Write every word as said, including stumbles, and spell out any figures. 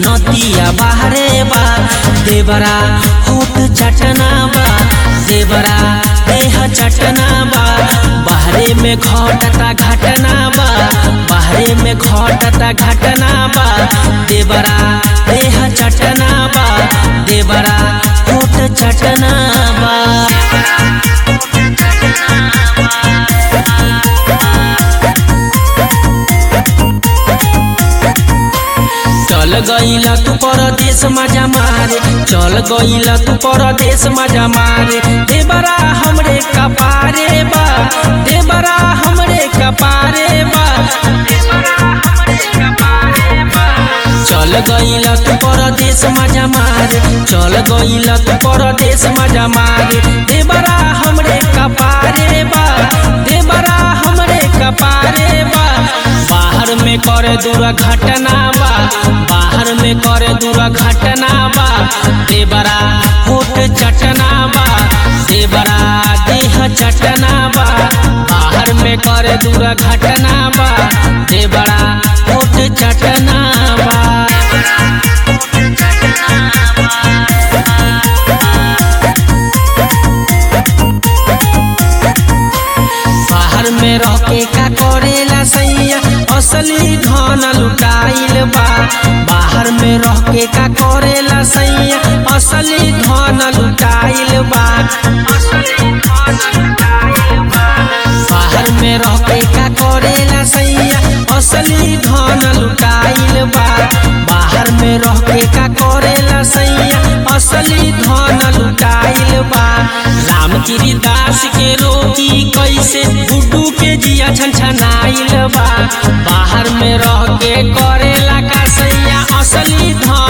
नतिया बाहरे बा देवरा होठ चटना बा देवरा देह चटना बा बाहरे में घटता घटना बा बाहरे में घटता घटना बा देवरा देह चटना बा देवरा होठ चटना बा। चल गईला तू परदेश मजा मारे चल गईला तू परदेश मजा मारे देवरा हमरे कपारे बा देवरा हमरे कपारे बा चल गईला तू परदेश मजा मारे चल गईला तू परदेश मजा मारे देवरा हमरे कपारे बा देवरा हमरे कपारे बा बाहर में करे दुर्घटना बा बाहर में करे दुर्घटना बा देवरा होठ चटना बा देवरा देह चटना बा बाहर में करे दुर्घटना बा देवरा होठ चटना बा। बाहर में रह के का करेला सैया असली धन लुटाइल बा बाहर में रह के का करेला सैया असली धन लुटाइल बा बाहर में रह के का करेला सैया असली धन लुटाइल बा बाहर में रह के का करेला सैया असली धन लुटाइल बा। रामगिरी दास के रोगी कैसे गुड्डू के जिया छनछनाइल बा बाहर में रह के करेला का सैया असली धन